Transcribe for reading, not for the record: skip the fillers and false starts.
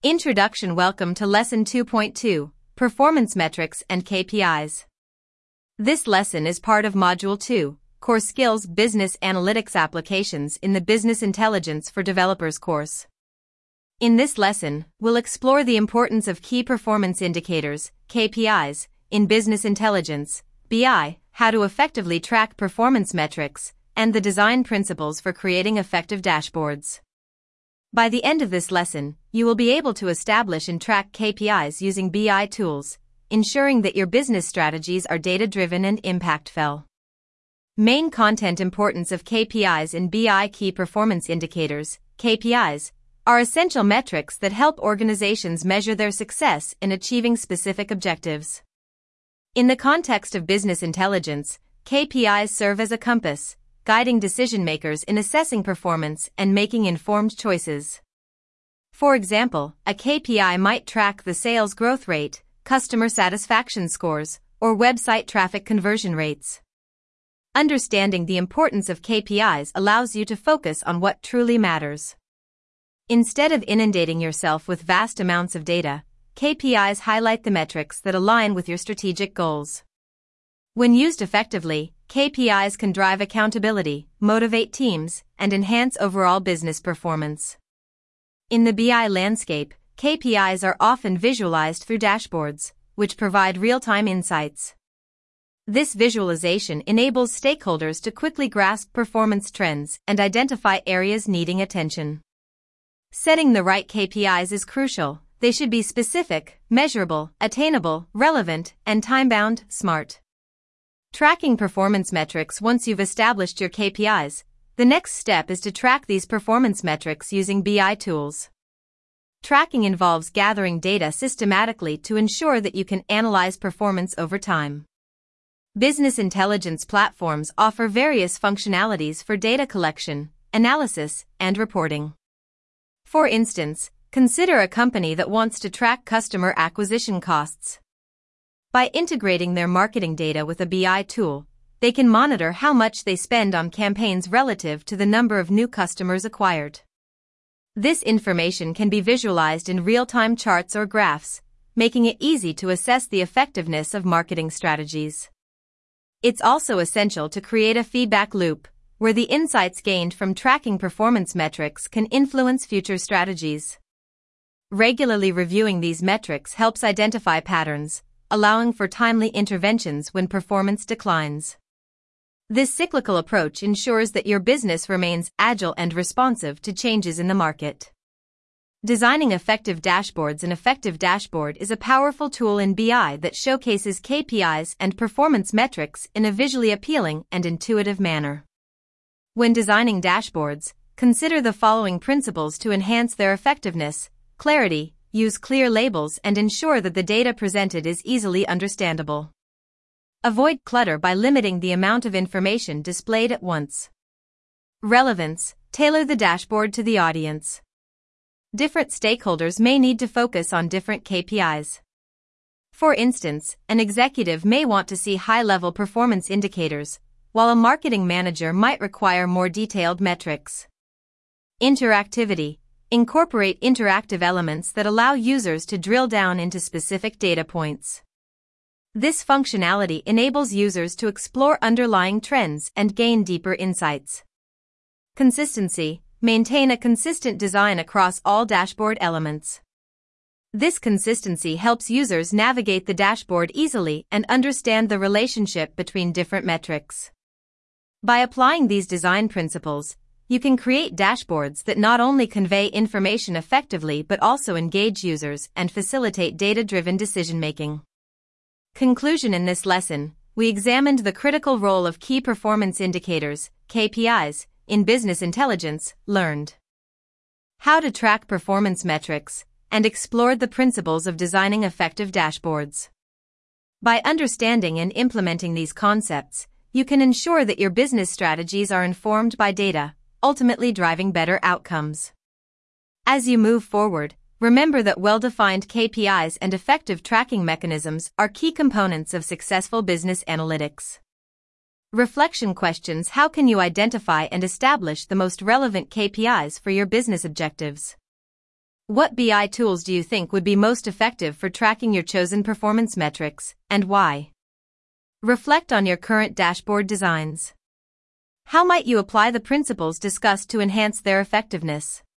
Introduction. Welcome to Lesson 2.2, Performance Metrics and KPIs. This lesson is part of Module 2, Core Skills Business Analytics Applications in the Business Intelligence for Developers course. In this lesson, we'll explore the importance of key performance indicators, KPIs, in business intelligence, BI, how to effectively track performance metrics, and the design principles for creating effective dashboards. By the end of this lesson, you will be able to establish and track KPIs using BI tools, ensuring that your business strategies are data-driven and impactful. Main content. Importance of KPIs in BI. Key performance indicators, KPIs, are essential metrics that help organizations measure their success in achieving specific objectives. In the context of business intelligence, KPIs serve as a compass, guiding decision-makers in assessing performance and making informed choices. For example, a KPI might track the sales growth rate, customer satisfaction scores, or website traffic conversion rates. Understanding the importance of KPIs allows you to focus on what truly matters. Instead of inundating yourself with vast amounts of data, KPIs highlight the metrics that align with your strategic goals. When used effectively, KPIs can drive accountability, motivate teams, and enhance overall business performance. In the BI landscape, KPIs are often visualized through dashboards, which provide real-time insights. This visualization enables stakeholders to quickly grasp performance trends and identify areas needing attention. Setting the right KPIs is crucial. They should be specific, measurable, attainable, relevant, and time-bound. Smart. Tracking performance metrics. Once you've established your KPIs, the next step is to track these performance metrics using BI tools. Tracking involves gathering data systematically to ensure that you can analyze performance over time. Business intelligence platforms offer various functionalities for data collection, analysis, and reporting. For instance, consider a company that wants to track customer acquisition costs. By integrating their marketing data with a BI tool, they can monitor how much they spend on campaigns relative to the number of new customers acquired. This information can be visualized in real-time charts or graphs, making it easy to assess the effectiveness of marketing strategies. It's also essential to create a feedback loop, where the insights gained from tracking performance metrics can influence future strategies. Regularly reviewing these metrics helps identify patterns, allowing for timely interventions when performance declines. This cyclical approach ensures that your business remains agile and responsive to changes in the market. Designing effective dashboards. An effective dashboard is a powerful tool in BI that showcases KPIs and performance metrics in a visually appealing and intuitive manner. When designing dashboards, consider the following principles to enhance their effectiveness: clarity. Use clear labels and ensure that the data presented is easily understandable. Avoid clutter by limiting the amount of information displayed at once. Relevance. Tailor the dashboard to the audience. Different stakeholders may need to focus on different KPIs. For instance, an executive may want to see high-level performance indicators, while a marketing manager might require more detailed metrics. Interactivity. Incorporate interactive elements that allow users to drill down into specific data points. This functionality enables users to explore underlying trends and gain deeper insights. Consistency. Maintain a consistent design across all dashboard elements. This consistency helps users navigate the dashboard easily and understand the relationship between different metrics. By applying these design principles, you can create dashboards that not only convey information effectively but also engage users and facilitate data-driven decision-making. Conclusion. In this lesson, we examined the critical role of key performance indicators, KPIs, in business intelligence, learned how to track performance metrics, and explored the principles of designing effective dashboards. By understanding and implementing these concepts, you can ensure that your business strategies are informed by data, ultimately driving better outcomes. As you move forward, remember that well-defined KPIs and effective tracking mechanisms are key components of successful business analytics. Reflection questions. How can you identify and establish the most relevant KPIs for your business objectives? What BI tools do you think would be most effective for tracking your chosen performance metrics, and why? Reflect on your current dashboard designs. How might you apply the principles discussed to enhance their effectiveness?